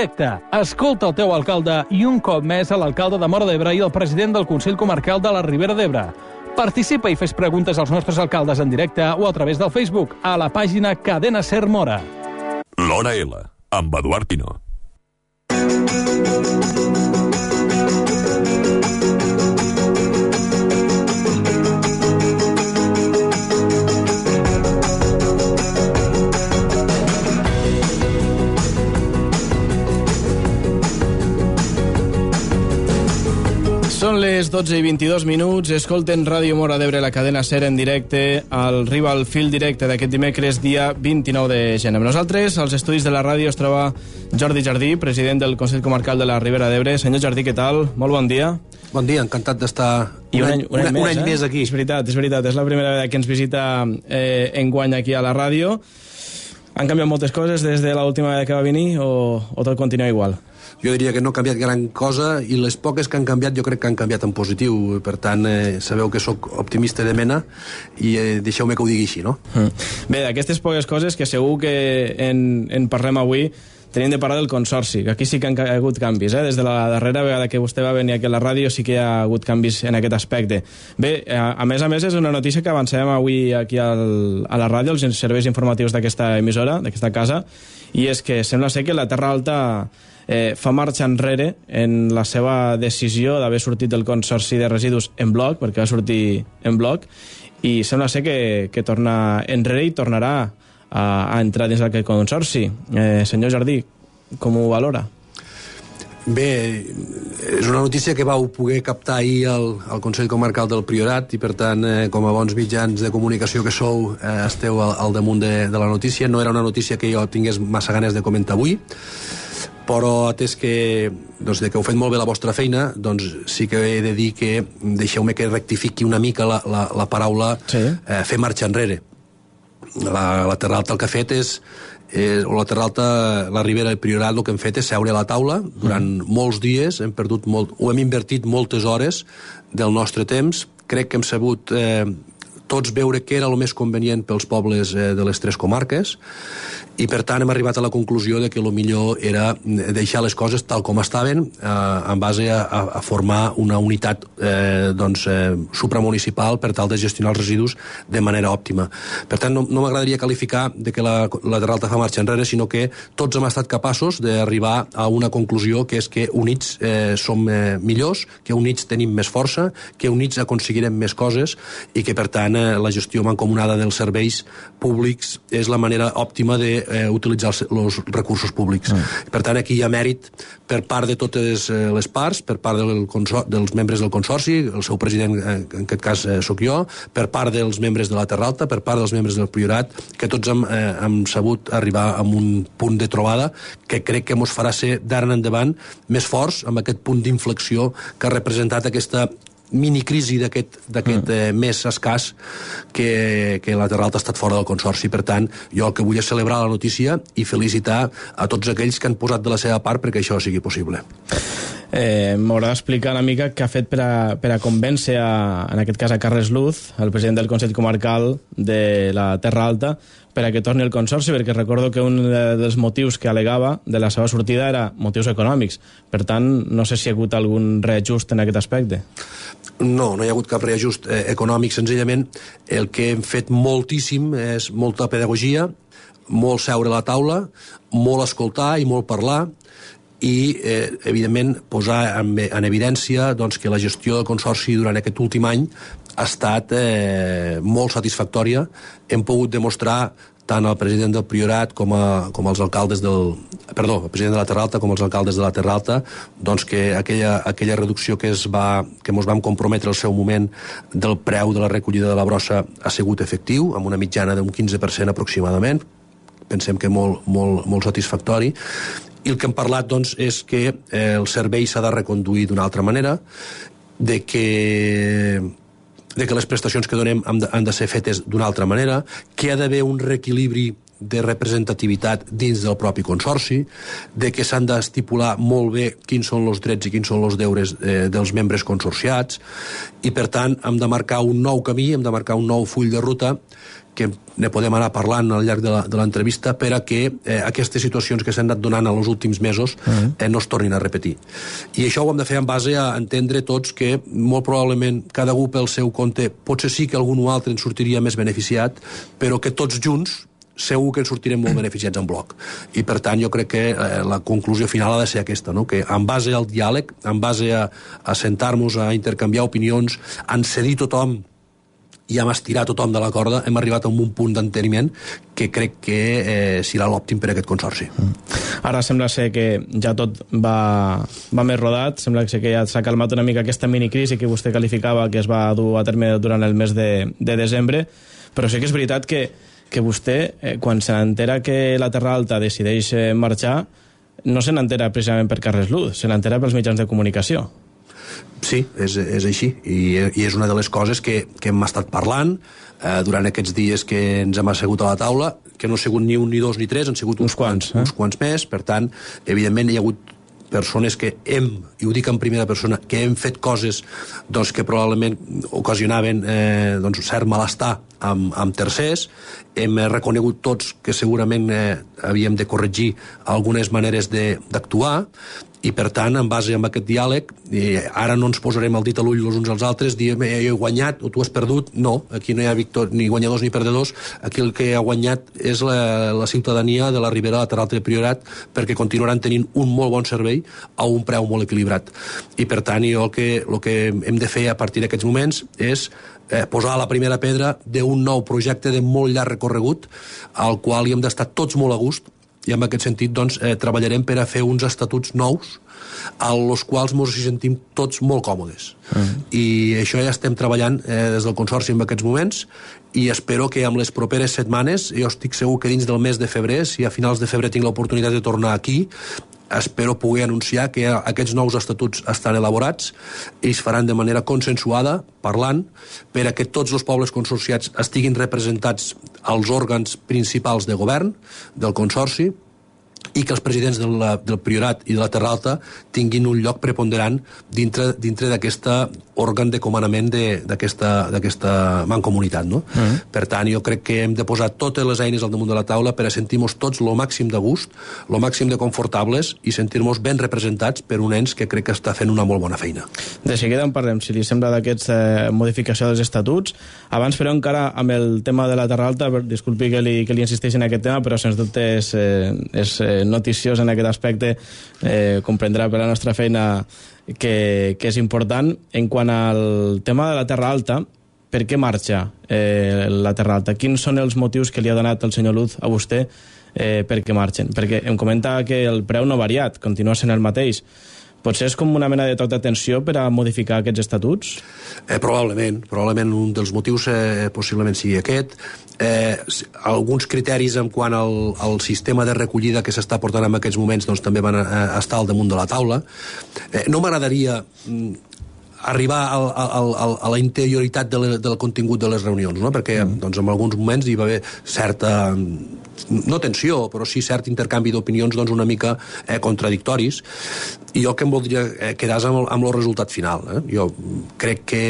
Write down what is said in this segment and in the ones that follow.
directe. Escolta el teu alcalde i un cop més a l'alcalde de Móra d'Ebre i el president del Consell Comarcal de la Ribera d'Ebre. Participa i fes preguntes als nostres alcaldes en directe o a través del Facebook a la pàgina Cadena Ser Móra. L'Hora L, amb Eduard Pino. Són les 12 i 22 minuts. Escolten Ràdio Móra d'Ebre, la cadena Ser en directe, al Rival Fil directe d'aquest dimecres, dia 29 de gener. Amb nosaltres, als estudis de la ràdio, es troba Jordi Jardí, president del Consell Comarcal de la Ribera d'Ebre. Senyor Jardí, què tal? Molt bon dia. Bon dia, encantat d'estar un any més aquí. És veritat, és la primera vegada que ens visita enguany aquí a la ràdio. Han canviat moltes coses des de l'última vegada que va venir o tot continua igual? Jo diria que no ha canviat gran cosa i les poques que han canviat jo crec que han canviat en positiu. Per tant, sabeu que sóc optimista de mena i deixeu-me que ho digui així, no? Bé, d'aquestes poques coses que segur que en parlem avui, tenim de parlar del Consorci, que aquí sí que han hagut canvis. Des de la darrera vegada que vostè va venir aquí a la ràdio sí que hi ha hagut canvis en aquest aspecte. Bé, a més és una notícia que avancem avui aquí a la ràdio, als serveis informatius d'aquesta emissora, d'aquesta casa, i és que sembla ser que la Terra Alta fa marxa enrere en la seva decisió d'haver sortit del Consorci de Residus en bloc, perquè va sortir en bloc, i sembla ser que torna enrere i tornarà a entrar dins d'aquest Consorci. Senyor Jardí, com ho valora? Bé, és una notícia que vau poder captar ahir al Consell Comarcal del Priorat i, per tant, com a bons mitjans de comunicació que sou, esteu al damunt de la notícia. No era una notícia que jo tingués massa ganes de comentar avui, però atès que, que heu fet molt bé la vostra feina, doncs sí que he de dir que deixeu-me que rectifiqui una mica la paraula fer marxa enrere. La Terra Alta el que ha fet és la Terra Alta, la Ribera i el Priorat, el que hem fet és seure a la taula durant molts dies, hem invertit moltes hores del nostre temps. Crec que hem sabut tots veure què era el més convenient pels pobles de les tres comarques i, per tant, hem arribat a la conclusió de que el millor era deixar les coses tal com estaven en base a formar una unitat supramunicipal per tal de gestionar els residus de manera òptima. Per tant, no m'agradaria qualificar de que la Terra Alta fa marxa enrere, sinó que tots hem estat capaços d'arribar a una conclusió, que és que units som millors, que units tenim més força, que units aconseguirem més coses i que, per tant, la gestió mancomunada dels serveis públics és la manera òptima d'utilitzar els recursos públics. Per tant, aquí hi ha mèrit per part de totes les parts, per part dels membres del Consorci, el seu president, en aquest cas sóc jo, per part dels membres de la Terra Alta, per part dels membres del Priorat, que tots hem sabut arribar a un punt de trobada que crec que ens farà ser d'ara en endavant més forts amb aquest punt d'inflexió que ha representat aquesta minicrisi d'aquest mes escàs que la Terra Alta ha estat fora del Consorci. Per tant, jo el que vull és celebrar la notícia i felicitar a tots aquells que han posat de la seva part perquè això sigui possible. M'haurà d'explicar una mica què ha fet per a convèncer, en aquest cas a Carles Luz, el president del Consell Comarcal de la Terra Alta, per a que torni al Consorci, perquè recordo que un dels motius que alegava de la seva sortida era motius econòmics. Per tant, no sé si hi ha hagut algun reajust en aquest aspecte. No hi ha hagut cap reajust econòmic. Senzillament, el que hem fet moltíssim és molta pedagogia, molt seure a la taula, molt escoltar i molt parlar, i, evidentment, posar en evidència que la gestió del Consorci durant aquest últim any ha estat molt satisfactòria. Hem pogut demostrar tant al president del Priorat com als alcaldes el president de la Terra Alta com els alcaldes de la Terra Alta, que aquella reducció que ens vam comprometre al seu moment del preu de la recollida de la brossa ha sigut efectiu, amb una mitjana d'un 15% aproximadament. Pensem que molt, molt, molt satisfactori. I el que hem parlat és que el servei s'ha de reconduir d'una altra manera, de que les prestacions que donem han de ser fetes d'una altra manera, que hi ha d'haver un reequilibri de representativitat dins del propi consorci, de que s'han d'estipular molt bé quins són els drets i quins són els deures dels membres consorciats, i per tant hem de marcar un nou camí, hem de marcar un nou full de ruta que ne podem anar parlant al llarg de l'entrevista per a que aquestes situacions que s'han anat donant en els últims mesos no es tornin a repetir. I això ho hem de fer en base a entendre tots que molt probablement cada un pel seu compte, potser sí que algun o altre en sortiria més beneficiat, però que tots junts segur que ens sortirem molt beneficiats en bloc. I per tant jo crec que la conclusió final ha de ser aquesta, no? Que en base al diàleg, en base a sentar-nos a intercanviar opinions, a cedir tothom i hem estirat tothom de la corda, hem arribat a un punt d'enteniment que crec que serà l'òptim per a aquest consorci. Ara sembla ser que ja tot va més rodat, sembla que ja s'ha calmat una mica aquesta minicrisi que vostè qualificava que es va dur a terme durant el mes de desembre, però sí que és veritat que vostè, quan se n'entera que la Terra Alta decideix marxar, no se n'entera precisament per Carles Luz, se n'entera pels mitjans de comunicació. Sí, és així, i és una de les coses que hem estat parlant durant aquests dies que ens hem assegut a la taula, que no ha sigut ni un, ni dos, ni tres, han sigut uns quants més, per tant, evidentment hi ha hagut persones que i ho dic en primera persona, que hem fet coses doncs, que probablement ocasionaven cert malestar amb tercers, hem reconegut tots que segurament havíem de corregir algunes maneres d'actuar, i per tant, en base a aquest diàleg, ara no ens posarem el dit a l'ull els uns als altres, diem jo he guanyat o tu has perdut, no, aquí no hi ha ni guanyadors ni perdedors, aquí el que ha guanyat és la ciutadania de la Ribera de la Terra Alta de Priorat, perquè continuaran tenint un molt bon servei a un preu molt equilibrat. I per tant, el que hem de fer a partir d'aquests moments és posar la primera pedra d'un nou projecte de molt llarg recorregut, al qual hi hem d'estar tots molt a gust, i en aquest sentit treballarem per a fer uns estatuts nous als quals ens hi sentim tots molt còmodes. I això ja estem treballant des del Consorci en aquests moments, i espero que amb les properes setmanes, jo estic segur que dins del mes de febrer, si a finals de febrer tinc l'oportunitat de tornar aquí, espero poder anunciar que aquests nous estatuts estan elaborats i es faran de manera consensuada, parlant, per a que tots els pobles consorciats estiguin representats als òrgans principals de govern del Consorci, i que els presidents del Priorat i de la Terra Alta tinguin un lloc preponderant dintre d'aquest òrgan de comandament d'aquesta mancomunitat, no? Per tant, jo crec que hem de posar totes les eines al damunt de la taula per a sentir-nos tots lo màxim de gust, lo màxim de confortables i sentir-nos ben representats per un ens que crec que està fent una molt bona feina. De seguida en parlem, si li sembla, d'aquesta modificació dels estatuts. Abans, però, encara amb el tema de la Terra Alta, disculpi que li insisteixi en aquest tema, però sens dubte és noticiós en aquest aspecte, comprendrà per la nostra feina que és important. En quant al tema de la Terra Alta, per què marxa la Terra Alta? Quins són els motius que li ha donat el senyor Luz a vostè perquè marxen? Perquè em comenta que el preu no ha variat, continua sent el mateix. Potser és com una mena de toc d'atenció per a modificar aquests estatuts? Probablement un dels motius possiblement sigui aquest. Alguns criteris en quant al sistema de recollida que s'està portant en aquests moments doncs, també van estar al damunt de la taula. No m'agradaria arribar a la interioritat del contingut de les reunions, no? Perquè doncs, en alguns moments hi va haver certa, no tensió, però sí cert intercanvi d'opinions doncs, una mica contradictoris, i jo que em voldria quedar amb el resultat final. Jo crec que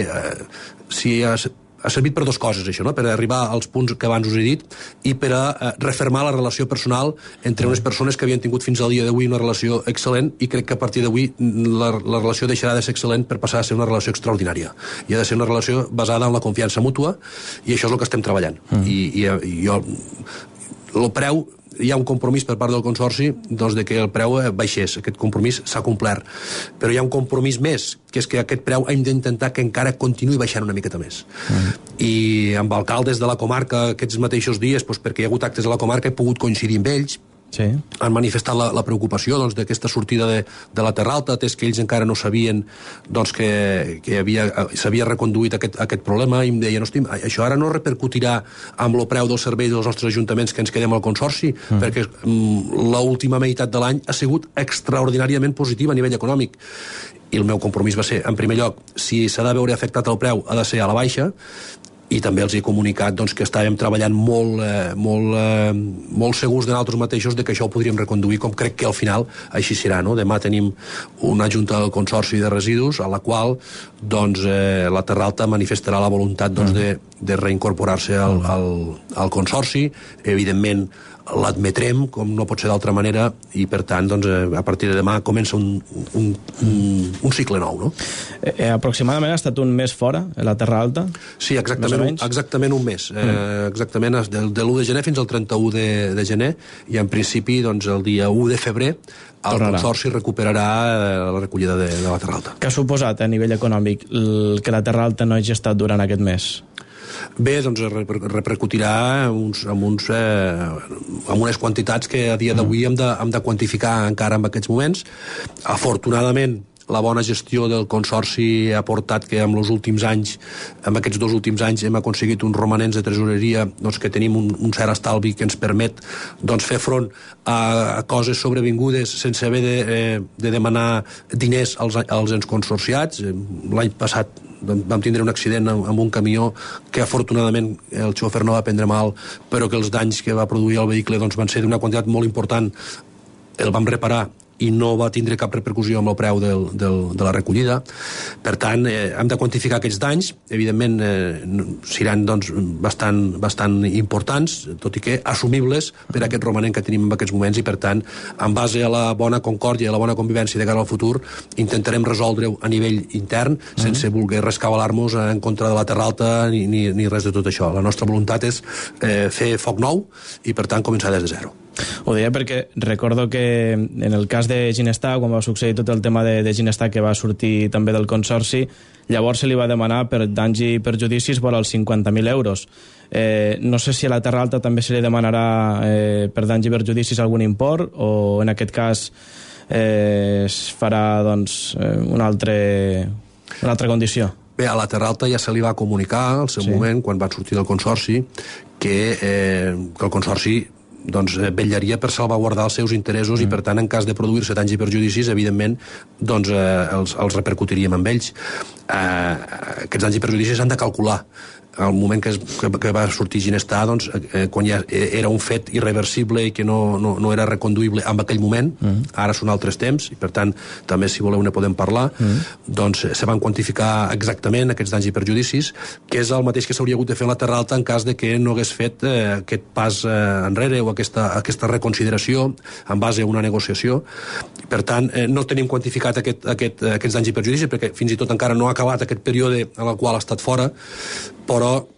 si ha servit per dues coses, això, no? Per arribar als punts que abans us he dit i per a refermar la relació personal entre unes persones que havien tingut fins al dia d'avui una relació excel·lent, i crec que a partir d'avui la relació deixarà de ser excel·lent per passar a ser una relació extraordinària. I ha de ser una relació basada en la confiança mútua, i això és el que estem treballant. I jo, el preu, hi ha un compromís per part del Consorci doncs, de que el preu baixés. Aquest compromís s'ha complert. Però hi ha un compromís més, que és que aquest preu hem d'intentar que encara continuï baixant una miqueta més. I amb alcaldes de la comarca aquests mateixos dies, doncs, perquè hi ha hagut actes a la comarca, he pogut coincidir amb ells, sí. Han manifestat la preocupació doncs, d'aquesta sortida de la Terra Alta, atès que ells encara no sabien doncs, que s'havia reconduït aquest problema, i em deien, hosti, això ara no repercutirà amb el preu del servei dels nostres ajuntaments que ens quedem al Consorci, perquè l'última meitat de l'any ha sigut extraordinàriament positiva a nivell econòmic. I el meu compromís va ser, en primer lloc, si s'ha de veure afectat el preu, ha de ser a la baixa, i també els he comunicat doncs, que estàvem treballant molt segurs de nosaltres mateixos de que això ho podríem reconduir, com crec que al final així serà, no? Demà tenim una junta del Consorci de Residus a la qual doncs, la Terra Alta manifestarà la voluntat doncs, de reincorporar-se al Consorci. Evidentment l'admetrem, com no pot ser d'altra manera, i per tant, doncs, a partir de demà comença un cicle nou, no? Aproximadament ha estat un mes fora, la Terra Alta? Sí, exactament un mes. Exactament de l'1 de gener fins al 31 de gener, i en principi, doncs, el dia 1 de febrer el Consorci recuperarà la recollida de la Terra Alta. Què ha suposat a nivell econòmic que la Terra Alta no hagi estat durant aquest mes? Bé, doncs repercutirà amb unes quantitats que a dia d'avui hem de quantificar encara en aquests moments. Afortunadament, la bona gestió del Consorci ha portat que en aquests 2 últims anys hem aconseguit uns romanents de tresoreria, doncs, que tenim un cert estalvi que ens permet doncs, fer front a coses sobrevingudes sense haver de demanar diners als ens consorciats. L'any passat vam tindre un accident amb un camió que afortunadament el xofer no va prendre mal, però que els danys que va produir el vehicle doncs, van ser d'una quantitat molt important. El vam reparar i no va tindre cap repercussió amb el preu de la recollida. Per tant, hem de quantificar aquests danys. Evidentment, seran doncs, bastant importants, tot i que assumibles per aquest romanent que tenim en aquests moments, i per tant, en base a la bona concòrdia i a la bona convivència de cara al futur, intentarem resoldre-ho a nivell intern, sense voler rescabalar-nos en contra de la Terra Alta ni res de tot això. La nostra voluntat és fer foc nou i, per tant, començar des de zero. Ho deia perquè recordo que en el cas de Ginestar, quan va succeir tot el tema de Ginestar, que va sortir també del Consorci, llavors se li va demanar per danys i perjudicis vora els 50.000 euros. No sé si a la Terra Alta també se li demanarà per danys i perjudicis algun import, o en aquest cas es farà doncs, una altra condició. Bé, a la Terra Alta ja se li va comunicar al seu moment, quan van sortir del Consorci, que el Consorci doncs, vetllaria per salvaguardar els seus interessos i, per tant, en cas de produir-se danys i perjudicis, evidentment, doncs, els repercutiríem amb ells. Aquests danys i perjudicis s'han de calcular. Al moment que va sortir Ginestar, doncs, quan ja era un fet irreversible i que no era reconduïble en aquell moment, ara són altres temps, i per tant, també si voleu ne podem parlar, doncs se van quantificar exactament aquests danys i perjudicis, que és el mateix que s'hauria hagut de fer en la Terra Alta en cas de que no hagués fet aquest pas enrere o aquesta reconsideració en base a una negociació. Per tant, no tenim quantificat aquests danys i perjudicis, perquè fins i tot encara no ha acabat aquest període en el qual ha estat fora, però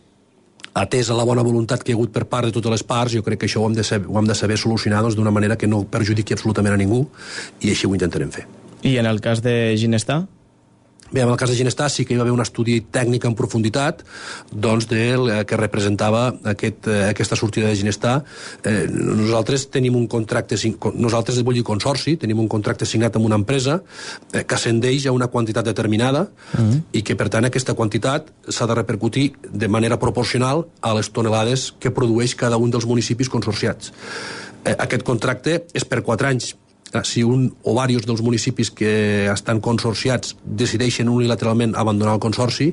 atès a la bona voluntat que hi ha hagut per part de totes les parts, jo crec que això ho hem de saber solucionar d'una manera que no perjudiqui absolutament a ningú, i així ho intentarem fer. I en el cas de Ginestar? Bé, en el cas de Ginestar sí que hi va haver un estudi tècnic en profunditat doncs, que representava aquesta sortida de Ginestar. Nosaltres tenim un contracte, nosaltres vull dir Consorci, tenim un contracte signat amb una empresa que ascendeix a una quantitat determinada i que, per tant, aquesta quantitat s'ha de repercutir de manera proporcional a les tonelades que produeix cada un dels municipis consorciats. Aquest contracte és per 4 anys. Si un o diversos dels municipis que estan consorciats decideixen unilateralment abandonar el Consorci,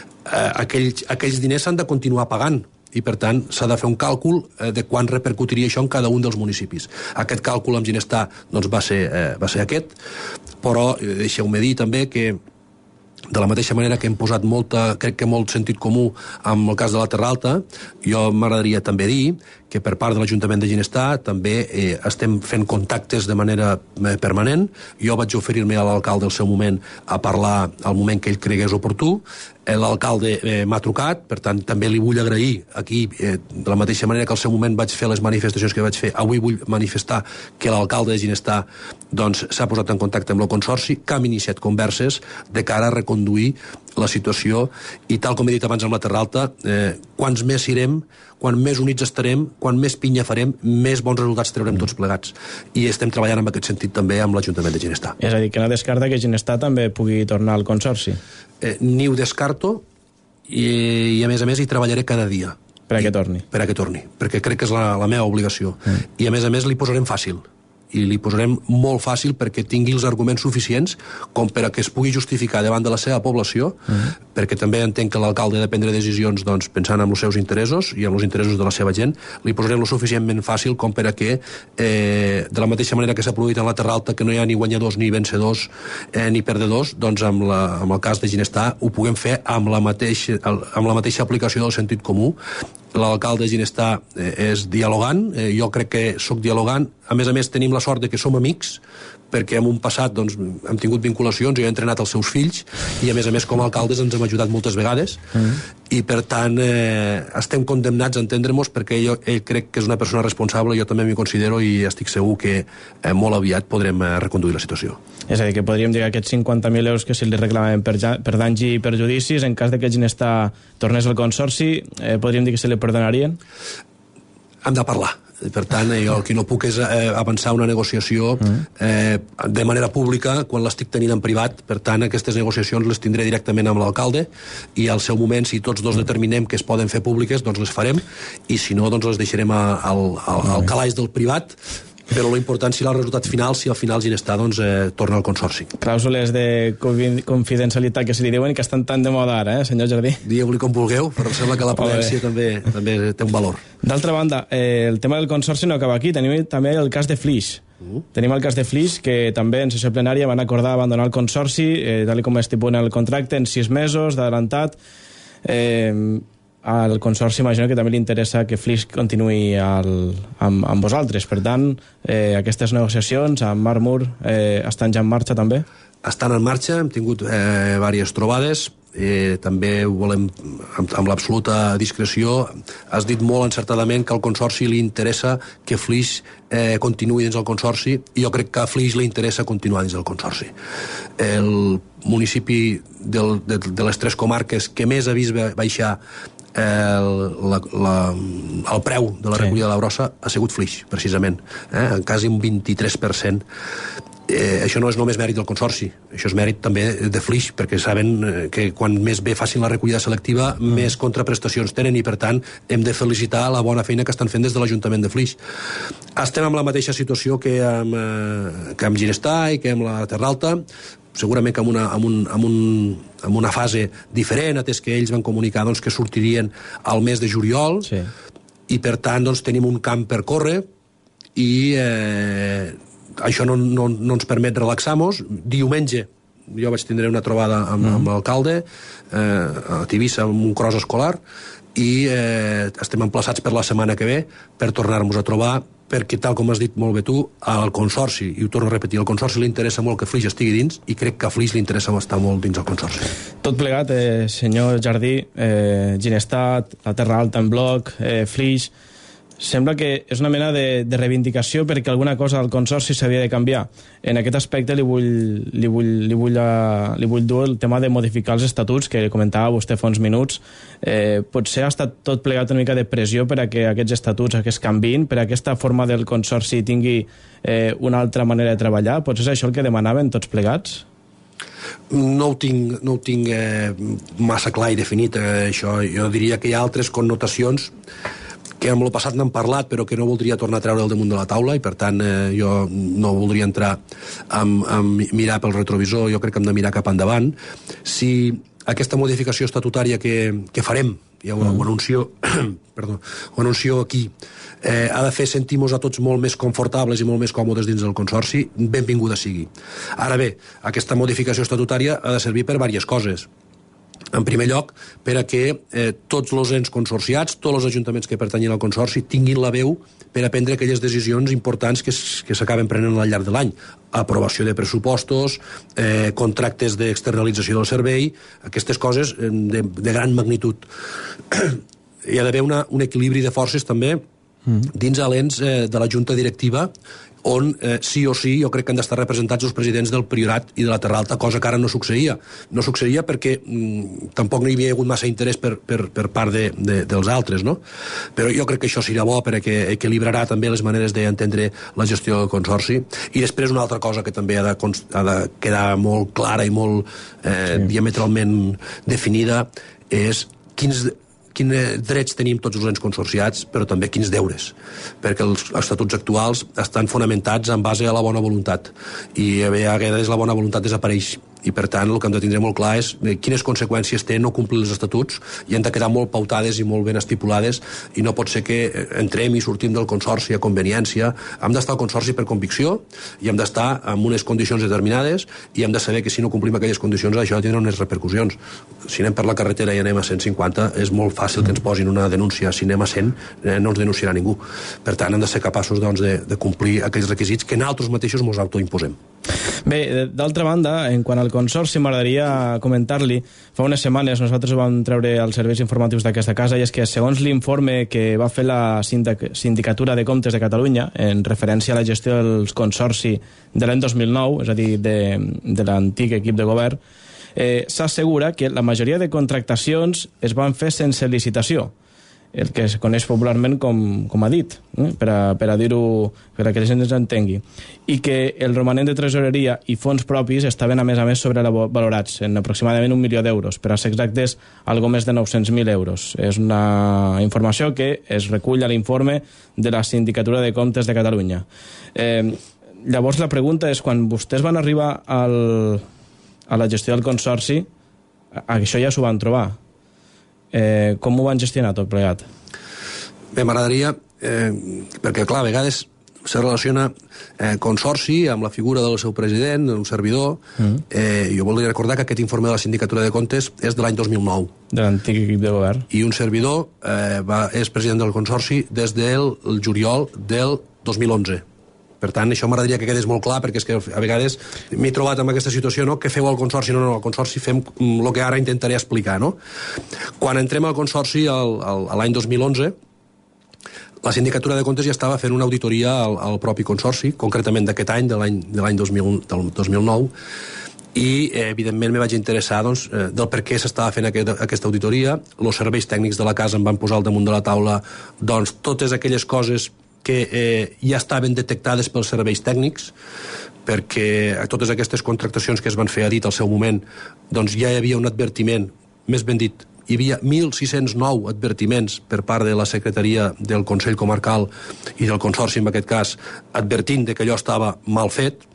aquells diners s'han de continuar pagant i, per tant, s'ha de fer un càlcul de quan repercutiria això en cada un dels municipis. Aquest càlcul amb Ginestar doncs, va ser aquest, però deixeu-me dir també que de la mateixa manera que hem posat crec que molt sentit comú amb el cas de la Terra Alta, jo m'agradaria també dir que per part de l'Ajuntament de Ginestar també estem fent contactes de manera permanent. Jo vaig oferir-me a l'alcalde al seu moment a parlar al moment que ell cregués oportú. L'alcalde m'ha trucat, per tant també li vull agrair aquí, de la mateixa manera que al seu moment vaig fer les manifestacions que vaig fer, avui vull manifestar que l'alcalde de Ginestar doncs, s'ha posat en contacte amb el Consorci, que hem iniciat converses de cara a reconduir la situació, i tal com he dit abans amb la Terra Alta, quants més irem, quan més units estarem, quan més pinya farem, més bons resultats traurem tots plegats. I estem treballant en aquest sentit també amb l'Ajuntament de Ginestar. És a dir, que no descarta que Ginestar també pugui tornar al Consorci? Ni ho descarto, i a més hi treballaré cada dia. Per a que torni? Per a que torni, perquè crec que és la meva obligació. I a més li posarem fàcil. i li posarem molt fàcil perquè tingui els arguments suficients com per a que es pugui justificar davant de la seva població, perquè també entenc que l'alcalde ha de prendre decisions doncs, pensant en els seus interessos i en els interessos de la seva gent. Li posarem lo suficientment fàcil com per a que, de la mateixa manera que s'ha produït en la Terra Alta, que no hi ha ni guanyadors ni vencedors ni perdedors, doncs amb el cas de Ginestar ho puguem fer amb la mateixa aplicació del sentit comú. L'alcalde de Ginestar és dialogant, jo crec que sóc dialogant, a més tenim la sort de que som amics, perquè en un passat doncs, hem tingut vinculacions, jo he entrenat els seus fills i a més com a alcaldes ens hem ajudat moltes vegades i per tant estem condemnats a entendre-nos perquè ell crec que és una persona responsable, jo també m'hi considero i estic segur que molt aviat podrem reconduir la situació. És a dir, que podríem dir que aquests 50.000 euros que se li reclamaven per danys i perjudicis, en cas de que Ginestar tornés al consorci, podríem dir que se li perdonarien? Hem de parlar. Per tant, jo el que no puc és avançar una negociació de manera pública quan l'estic tenint en privat. Per tant, aquestes negociacions les tindré directament amb l'alcalde i al seu moment, si tots dos determinem que es poden fer públiques, doncs les farem i si no, doncs les deixarem al calaix del privat, però l'important serà el resultat final, si al final Ginestar doncs, torna al consorci. Clàusules de confidencialitat que se li diuen i que estan tan de moda ara, senyor Jardí? Dieu-li com vulgueu, però sembla que la prudència també té un valor. D'altra banda, el tema del consorci no acaba aquí, tenim també el cas de Flix. Tenim el cas de Flix, que també en sessió plenària van acordar abandonar el consorci, tal com estipula el contracte, en 6 mesos d'adelantat. Al consorci imagino que també li interessa que Flix continuï amb vosaltres. Per tant, aquestes negociacions amb Marc Mur estan ja en marxa també? Estan en marxa, hem tingut diverses trobades, també ho volem amb l'absoluta discreció. Has dit molt encertadament que al consorci li interessa que Flix continuï dins del consorci i jo crec que a Flix li interessa continuar dins del consorci. El municipi de les 3 comarques que més ha vist baixar el preu de la recollida de la brossa ha sigut Flix, precisament, en quasi un 23%. Això no és només mèrit del consorci, això és mèrit també de Flix, perquè saben que quan més bé facin la recollida selectiva, més contraprestacions tenen i, per tant, hem de felicitar la bona feina que estan fent des de l'Ajuntament de Flix. Estem en la mateixa situació que amb Ginestar i que amb la Terra Alta, segurament que amb una fase diferent, atès que ells van comunicar doncs, que sortirien al mes de juliol, sí. I per tant doncs, tenim un camp per córrer i això no ens permet relaxar-nos. Diumenge jo vaig tindre una trobada amb l'alcalde a Tivissa, amb un cross escolar, i estem emplaçats per la setmana que ve per tornar-nos a trobar, perquè tal com has dit molt bé tu, al consorci, i ho torno a repetir, al consorci li interessa molt que Flix estigui dins i crec que a Flix li interessa estar molt dins del consorci. Tot plegat, senyor Jardí, Ginestar, la Terra Alta en bloc, Flix, sembla que és una mena de reivindicació perquè alguna cosa del consorci s'havia de canviar. En aquest aspecte li vull dur el tema de modificar els estatuts que comentava vostè fa uns minuts. Potser ha estat tot plegat una mica de pressió per a que aquests estatuts es canviïn, per a aquesta forma del consorci tingui una altra manera de treballar. Potser és això el que demanaven tots plegats? No ho tinc massa clar i definit, això. Jo diria que hi ha altres connotacions que amb el passat n'hem parlat però que no voldria tornar a treure al damunt de la taula i per tant jo no voldria entrar a mirar pel retrovisor. Jo crec que hem de mirar cap endavant. Si aquesta modificació estatutària que farem, ja ho anuncio aquí, ha de fer sentir-nos a tots molt més confortables i molt més còmodes dins del consorci, benvinguda sigui. Ara bé, aquesta modificació estatutària ha de servir per diverses coses. En primer lloc, per a que tots els ens consorciats, tots els ajuntaments que pertanyen al consorci, tinguin la veu per a prendre aquelles decisions importants que s'acaben prenent al llarg de l'any. Aprovació de pressupostos, contractes d'externalització del servei, aquestes coses de gran magnitud. Hi ha d'haver un equilibri de forces també dins l'ens de la junta directiva, on sí o sí jo crec que han d'estar representats els presidents del Priorat i de la Terra Alta, cosa que ara no succeïa. No succeïa perquè tampoc no hi havia hagut massa interès per part dels altres, no? Però jo crec que això serà bo perquè equilibrarà també les maneres d'entendre la gestió del consorci. I després una altra cosa que també ha de quedar molt clara i molt diametralment definida és quins drets tenim tots els ens consorciats, però també quins deures, perquè els estatuts actuals estan fonamentats en base a la bona voluntat, i a vegades la bona voluntat desapareix, i per tant el que hem de tindre molt clar és quines conseqüències té no complir els estatuts, i han de quedar molt pautades i molt ben estipulades, i no pot ser que entrem i sortim del consorci a conveniència. Hem d'estar al consorci per convicció, i hem d'estar en unes condicions determinades, i hem de saber que si no complim aquelles condicions això tindrà unes repercussions. Si anem per la carretera i anem a 150 és molt fàcil que ens posin una denúncia. Si anem a 100 no ens denunciarà ningú. Per tant hem de ser capaços doncs, de complir aquells requisits que nosaltres mateixos ens autoimposem. Bé, d'altra banda, en quant al consorci, m'agradaria comentar-li, fa unes setmanes nosaltres ho vam treure als serveis informatius d'aquesta casa, i és que segons l'informe que va fer la Sindicatura de Comptes de Catalunya en referència a la gestió del consorci de l'any 2009, és a dir, de l'antic equip de govern, s'assegura que la majoria de contractacions es van fer sense licitació, el que es coneix popularment com a dit, per a dir-ho, per a que la gent ens entengui, i que el romanent de tresoreria i fons propis estaven a més sobrevalorats en aproximadament 1 milió d'euros, per a ser exactes, algo més de 900.000 euros. És una informació que es recull a l'informe de la Sindicatura de Comptes de Catalunya. Llavors la pregunta és, quan vostès van arribar a la gestió del consorci, això ja s'ho van trobar. Com ho van gestionar tot plegat? Bé, m'agradaria, perquè clar, a vegades se relaciona consorci amb la figura del seu president, un servidor. Jo voldria recordar que aquest informe de la Sindicatura de Comptes és de l'any 2009. De l'antic equip de govern. I un servidor és president del consorci des del juliol del 2011. Per tant, això m'agradaria que quedés molt clar, perquè és que a vegades m'he trobat en aquesta situació, no? Què feu al consorci? No, al consorci fem el que ara intentaré explicar, no? Quan entrem al consorci l'any 2011, la Sindicatura de Comptes ja estava fent una auditoria al propi consorci, concretament d'aquest any, de l'any 2009, i evidentment me vaig interessar doncs, del per què s'estava fent aquesta auditoria. Els serveis tècnics de la casa em van posar al damunt de la taula doncs, totes aquelles coses que ja estaven detectades pels serveis tècnics, perquè a totes aquestes contractacions que es van fer a dit al seu moment, doncs ja hi havia un advertiment, més ben dit, hi havia 1.609 advertiments per part de la secretaria del Consell Comarcal i del Consorci, en aquest cas, advertint que allò estava mal fet,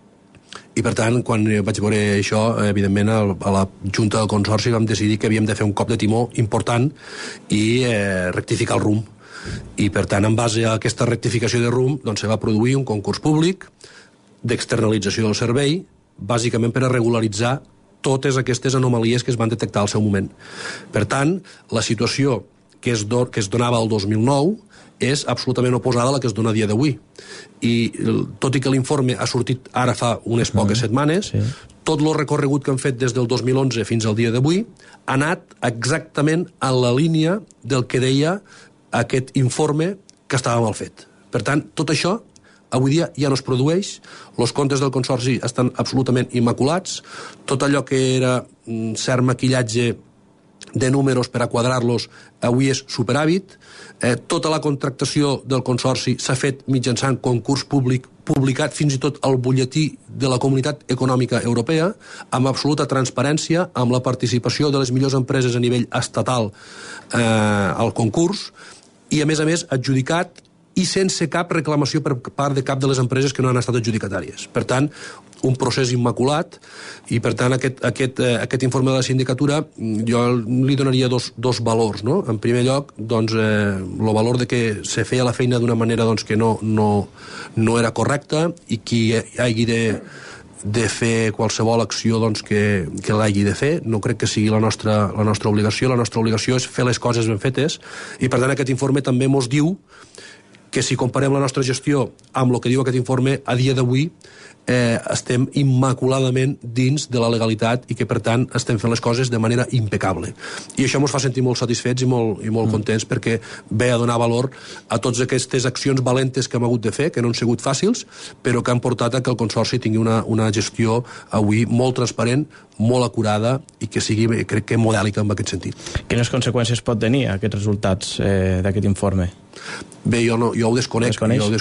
i per tant, quan vaig veure això, evidentment, a la Junta del Consorci vam decidir que havíem de fer un cop de timó important i rectificar el rumb. I per tant, en base a aquesta rectificació de rumb, doncs se va produir un concurs públic d'externalització del servei, bàsicament per a regularitzar totes aquestes anomalies que es van detectar al seu moment. Per tant, la situació que es donava el 2009 és absolutament oposada a la que es dona a dia d'avui. I tot i que l'informe ha sortit ara fa unes poques setmanes, tot el recorregut que han fet des del 2011 fins al dia d'avui ha anat exactament en la línia del que deia aquest informe que estava mal fet. Per tant, tot això avui dia ja no es produeix, els comptes del consorci estan absolutament immaculats, tot allò que era cert maquillatge de números per a quadrar-los avui és superàvit, tota la contractació del consorci s'ha fet mitjançant concurs públic publicat fins i tot al butlletí de la Comunitat Econòmica Europea, amb absoluta transparència, amb la participació de les millors empreses a nivell estatal al concurs, i a més adjudicat i sense cap reclamació per part de cap de les empreses que no han estat adjudicatàries. Per tant, un procés immaculat, i per tant aquest informe de la sindicatura jo li donaria dos valors, no? En primer lloc, doncs, el valor de que se feia la feina d'una manera doncs, que no era correcta, i qui hagi de fer qualsevol acció doncs, que l'hagi de fer. No crec que sigui la nostra obligació. La nostra obligació és fer les coses ben fetes, i per tant aquest informe també mos diu que si comparem la nostra gestió amb el que diu aquest informe, a dia d'avui estem immaculadament dins de la legalitat, i que per tant estem fent les coses de manera impecable. I això ens fa sentir molt satisfets i molt contents, perquè ve a donar valor a totes aquestes accions valentes que hem hagut de fer, que no han sigut fàcils, però que han portat a que el Consorci tingui una gestió avui molt transparent, molt acurada, i que sigui, crec que, modèlica en aquest sentit. Quines conseqüències pot tenir aquests resultats d'aquest informe? Bé, jo ho desconec.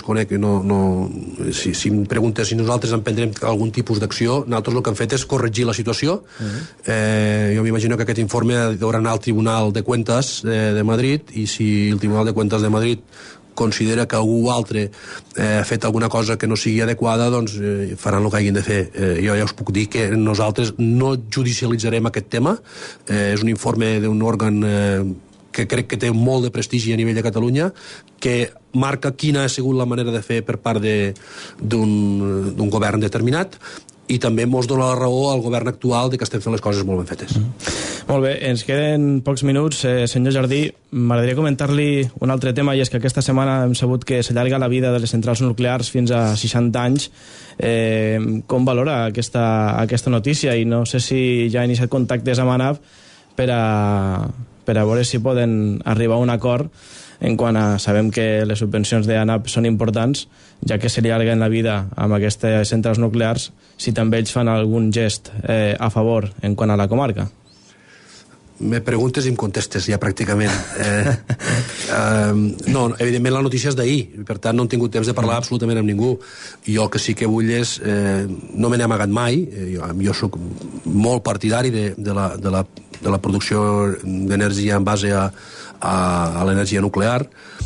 Si em preguntes si nosaltres emprendrem algun tipus d'acció, nosaltres el que hem fet és corregir la situació. Jo m'imagino que aquest informe haurà d'anar al Tribunal de Cuentas de Madrid, i si el Tribunal de Cuentas de Madrid considera que algú altre ha fet alguna cosa que no sigui adequada, doncs faran el que hagin de fer. Jo ja us puc dir que nosaltres no judicialitzarem aquest tema. És un informe d'un òrgan que crec que té molt de prestigi a nivell de Catalunya, que marca quina ha sigut la manera de fer per part d'un govern determinat, i també ens dona la raó al govern actual de que estem fent les coses molt ben fetes. Molt bé, ens queden pocs minuts. Senyor Jardí, m'agradaria comentar-li un altre tema, i és que aquesta setmana hem sabut que s'allarga la vida de les centrals nuclears fins a 60 anys. Com valora aquesta notícia? I no sé si ja ha iniciat contactes amb ANAP per a veure si poden arribar a un acord en quant a... Sabem que les subvencions d'ANAP són importants, ja que se li allarguen la vida amb aquestes centrals nuclears, si també ells fan algun gest a favor en quant a la comarca. Me preguntes i em contestes ja pràcticament. No, evidentment la notícia és d'ahir, per tant no hem tingut temps de parlar absolutament amb ningú. Jo el que sí que vull és... no me n'he amagat mai, jo soc molt partidari de la producció d'energia en base a l'energia nuclear.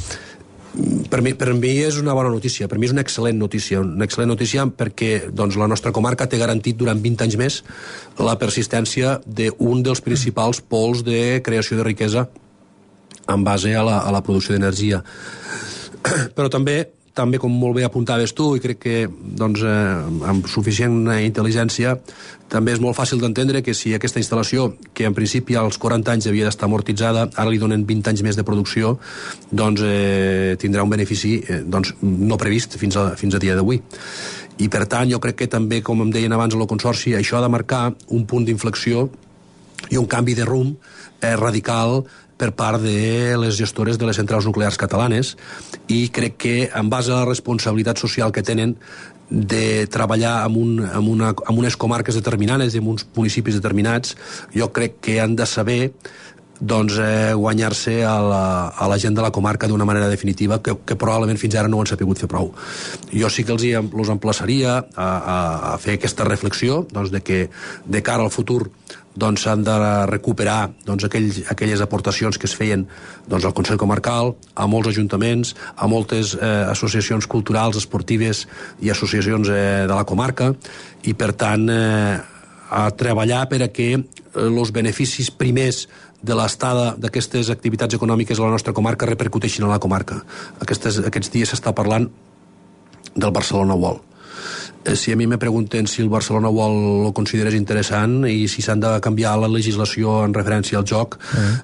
Per mi és una bona notícia, per mi és una excel·lent notícia perquè doncs, la nostra comarca té garantit durant 20 anys més la persistència d'un dels principals pols de creació de riquesa en base a la producció d'energia. Però també, com molt bé apuntaves tu, i crec que doncs, amb suficient intel·ligència, també és molt fàcil d'entendre que si aquesta instal·lació, que en principi als 40 anys havia d'estar amortitzada, ara li donen 20 anys més de producció, doncs tindrà un benefici no previst fins a dia d'avui. I per tant, jo crec que també, com em deien abans el Consorci, això ha de marcar un punt d'inflexió i un canvi de rumb radical per part de les gestores de les centrals nuclears catalanes, i crec que en base a la responsabilitat social que tenen de treballar amb unes comarques determinades i en uns municipis determinats, jo crec que han de saber guanyar-se a la gent de la comarca d'una manera definitiva que probablement fins ara no ho han sapigut fer prou. Jo sí que els emplaçaria a fer aquesta reflexió de que de cara al futur s'han de recuperar aquelles aportacions que es feien al Consell Comarcal, a molts ajuntaments, a moltes associacions culturals, esportives i associacions de la comarca, i per tant a treballar per a que els beneficis primers de l'estada d'aquestes activitats econòmiques a la nostra comarca repercuteixin a la comarca. Aquests dies s'està parlant del Barcelona World. Si a mi me pregunten si el Barcelona World ho consideres interessant i si s'han de canviar la legislació en referència al joc,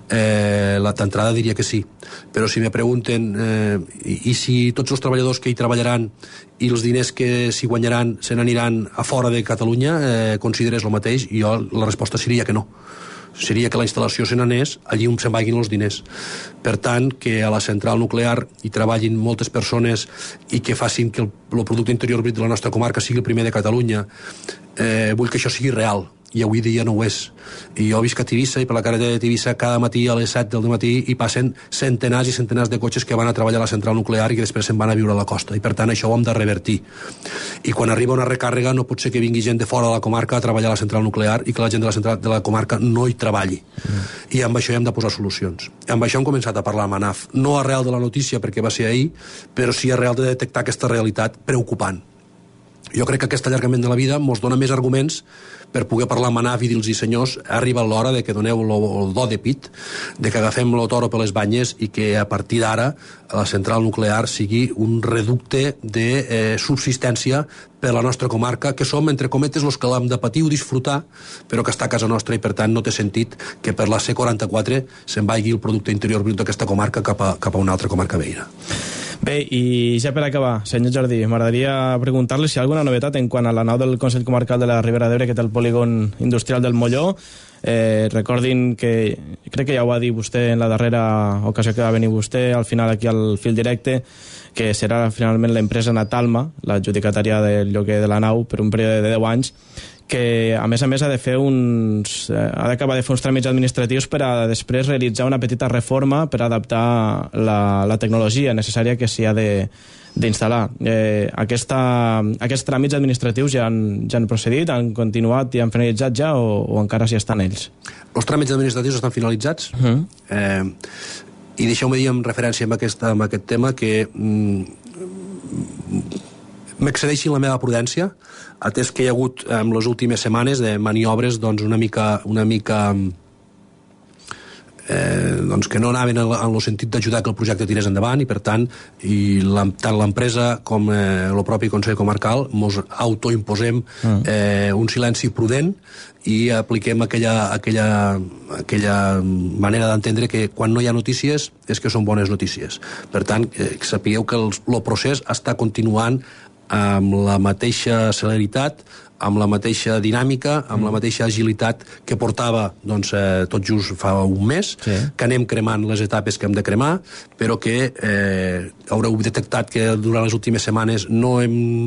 d'entrada diria que sí. Però si me pregunten i si tots els treballadors que hi treballaran i els diners que s'hi guanyaran se n'aniran a fora de Catalunya, consideres el mateix? Jo la resposta seria que no. Seria que la instal·lació se n'anés allí on se'n vagin els diners. Per tant, que a la central nuclear hi treballin moltes persones i que facin que el producte interior brut de la nostra comarca sigui el primer de Catalunya, vull que això sigui real, i avui dia no ho és. I jo visc a Tivissa, i per la carretera de Tivissa cada matí a les 7 del matí hi passen centenars i centenars de cotxes que van a treballar a la central nuclear i que després se'n van a viure a la costa, i per tant això ho hem de revertir. I quan arriba una recàrrega no pot ser que vingui gent de fora de la comarca a treballar a la central nuclear i que la gent de la comarca no hi treballi. I amb això hem de posar solucions. Amb això hem començat a parlar amb ANAF, no arrel de la notícia perquè va ser ahir, però sí arrel de detectar aquesta realitat preocupant. Jo crec que aquest allargament de la vida ens dona més arguments per poder parlar amb ANAF i dir-los, senyors, ha arribat l'hora de que doneu el do de pit, de que agafem el toro per les banyes i que a partir d'ara la central nuclear sigui un reducte de subsistència per a la nostra comarca, que som, entre cometes, els que l'hem de patir o disfrutar, però que està a casa nostra, i per tant no té sentit que per la C44 se'n vagi el producte interior brut d'aquesta comarca cap a una altra comarca veïna. Bé, i ja per acabar, senyor Jardí, m'agradaria preguntar-li si hi ha alguna novetat en quant a la nau del Consell Comarcal de la Ribera d'Ebre, que té el polígon industrial del Molló. Recordin que, crec que ja ho va dir vostè en la darrera ocasió que va venir vostè, al final aquí al fil directe, que serà finalment l'empresa Natalma, l'adjudicatària del lloguer de la nau per un període de 10 anys, que a més ha d'acabar de fer uns tràmits administratius per a després realitzar una petita reforma per adaptar la tecnologia necessària que s'hi ha d'instal·lar. Aquests tràmits administratius ja han procedit, han continuat i han finalitzat ja o encara s'hi estan ells? Els tràmits administratius estan finalitzats. I deixeu-me dir en referència amb aquest tema que m'excedeixi la meva prudència, atès que hi ha hagut en les últimes setmanes de maniobres doncs, una mica doncs que no anaven en el sentit d'ajudar que el projecte tirés endavant i per tant tant l'empresa com el propi Consell Comarcal mos autoimposem un silenci prudent i apliquem aquella manera d'entendre que quan no hi ha notícies és que són bones notícies. Per tant, sapigueu que el procés està continuant amb la mateixa celeritat, amb la mateixa dinàmica, amb la mateixa agilitat que portava doncs, tot just fa un mes, que anem cremant les etapes que hem de cremar, però que haureu detectat que durant les últimes setmanes no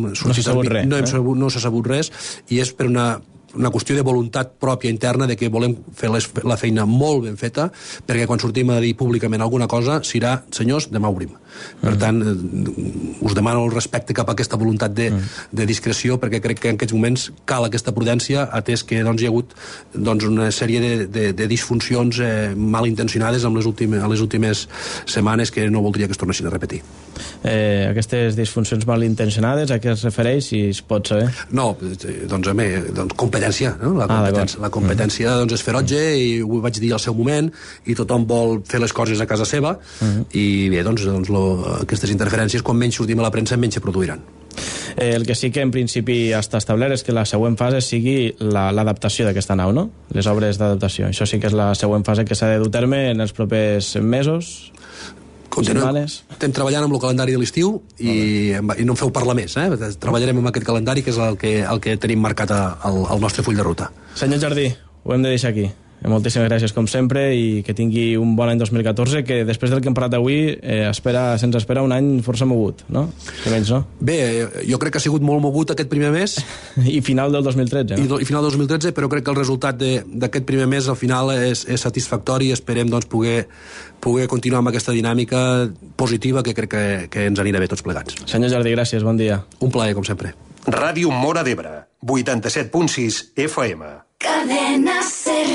s'ha sabut res, i és per una qüestió de voluntat pròpia interna de que volem fer la feina molt ben feta, perquè quan sortim a dir públicament alguna cosa serà, senyors, demà obrim. Per tant, us demano el respecte cap a aquesta voluntat de discreció, perquè crec que en aquests moments cal aquesta prudència, atès que hi ha hagut una sèrie de disfuncions malintencionades a les últimes setmanes que no voldria que es tornessin a repetir. Aquestes disfuncions malintencionades, a què es refereix, si es pot saber? No, doncs competència, no? La competència doncs, és ferotge, i ho vaig dir al seu moment, i tothom vol fer les coses a casa seva, i bé, doncs aquestes interferències, quan menys sortim a la premsa, menys se produiran. El que sí que en principi està establert és que la següent fase sigui l'adaptació d'aquesta nau, no? Les obres d'adaptació. Això sí que és la següent fase que s'ha de dur a terme en els propers mesos. Estem treballant amb el calendari de l'estiu i no em feu parlar més. Treballarem amb aquest calendari, que és el que tenim marcat al nostre full de ruta. Senyor Jardí, ho hem de deixar aquí. Moltíssimes gràcies, com sempre, i que tingui un bon any 2014, que després del que hem parlat avui se'ns espera un any força mogut, no? Que menys, no? Bé, jo crec que ha sigut molt mogut aquest primer mes. I final del 2013, no? I final del 2013, però crec que el resultat d'aquest primer mes al final és satisfactori, i esperem doncs, poder continuar amb aquesta dinàmica positiva que crec que ens anirà bé tots plegats. Senyor Jardí, gràcies, bon dia. Un plaer, com sempre. Ràdio Móra d'Ebre, 87.6 FM. Cadena Ser.